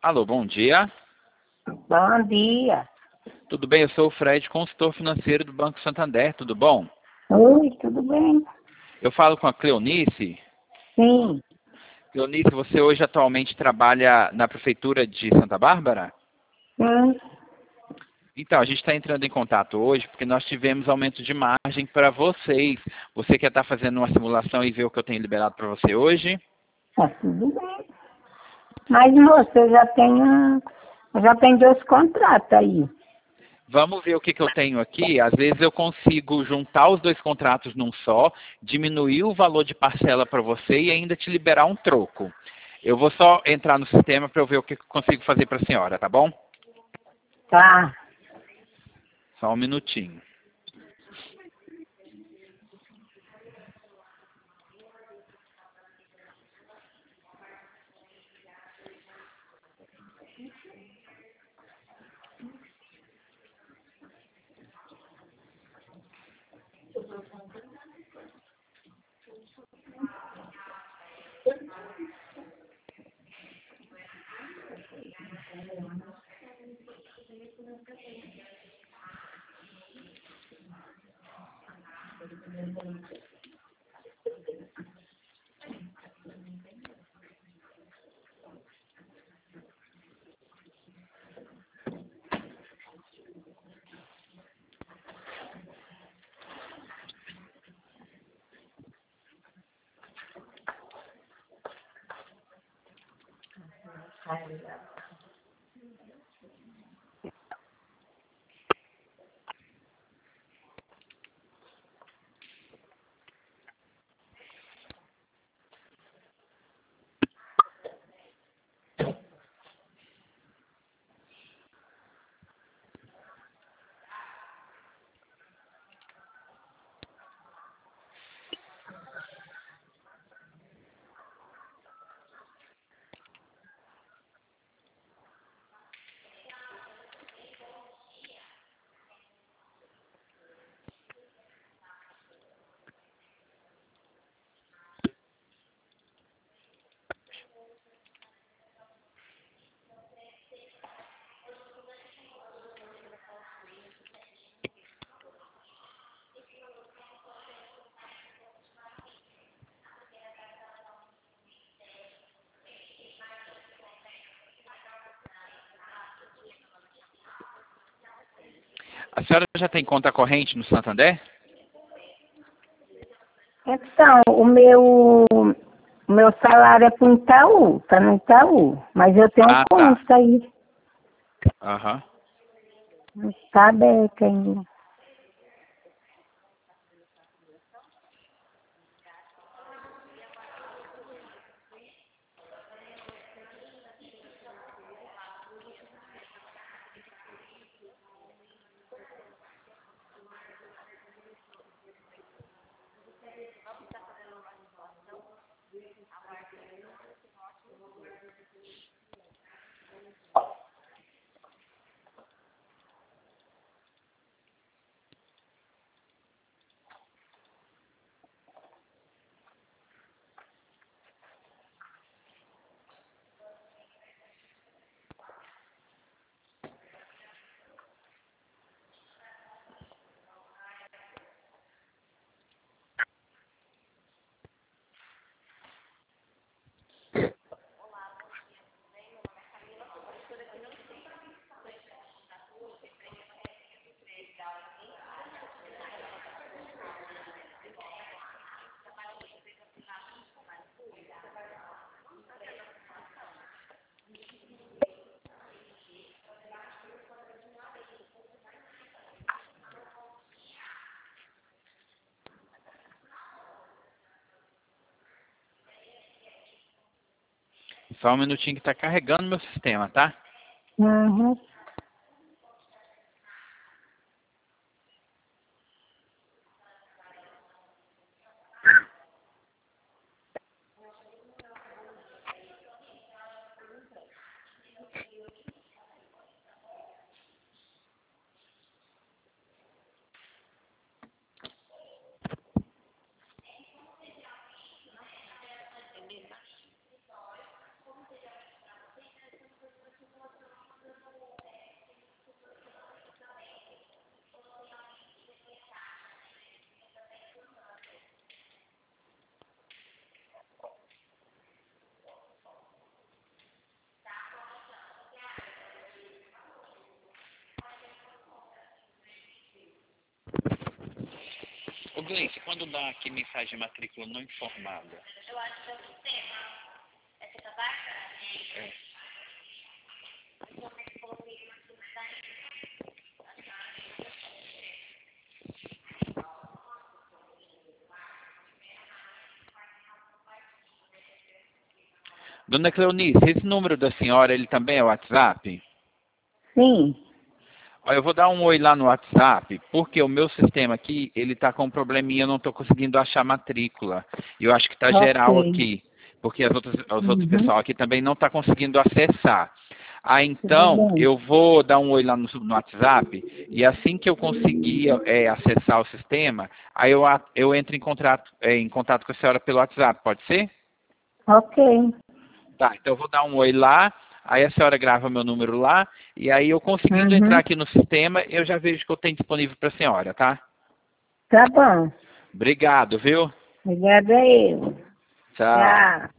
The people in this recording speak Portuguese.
Alô, bom dia. Bom dia. Tudo bem? Eu sou o Fred, consultor financeiro do Banco Santander. Tudo bom? Oi, tudo bem? Eu falo com a Cleonice. Sim. Cleonice, você hoje atualmente trabalha na Prefeitura de Santa Bárbara? Sim. Então, a gente está entrando em contato hoje porque nós tivemos aumento de margem para vocês. Você quer estar fazendo uma simulação e ver o que eu tenho liberado para você hoje? Tá tudo bem. Mas, moça, eu já tenho 2 contratos aí. Vamos ver o que eu tenho aqui. Às vezes eu consigo juntar os 2 contratos num só, diminuir o valor de parcela para você e ainda te liberar um troco. Eu vou só entrar no sistema para eu ver o que eu consigo fazer para a senhora, tá bom? Tá. Só um minutinho. A senhora já tem conta corrente no Santander? Então, o meu salário é pro Itaú, tá no Itaú. Mas eu tenho Ah, tá. conta aí. Aham. Não está aberta ainda. Só um minutinho que está carregando meu sistema, tá? Uhum. Gleice, quando dá aqui mensagem de matrícula não informada? Eu acho que é o sistema. É que tá baixando. É. Como é que coloquei aqui no site? Dona Cleonice, esse número da senhora, ele também é WhatsApp? Sim. Ó, eu vou dar um oi lá no WhatsApp, porque o meu sistema aqui, ele tá com um probleminha, eu não tô conseguindo achar matrícula. E eu acho que tá geral Ok. aqui, porque os outros Uhum. pessoal aqui também não tá conseguindo acessar. Ah, Tudo então, bem. eu vou dar um oi lá no WhatsApp, e assim que eu conseguir acessar o sistema, aí eu entro em contato com a senhora pelo WhatsApp, pode ser? Ok. Tá, então eu vou dar um oi lá, aí a senhora grava meu número lá, e aí eu conseguindo entrar Uhum. aqui no sistema, eu já vejo que eu tenho disponível para a senhora, tá? Tá bom. Obrigado, viu? Obrigada eu. Tchau. Tchau.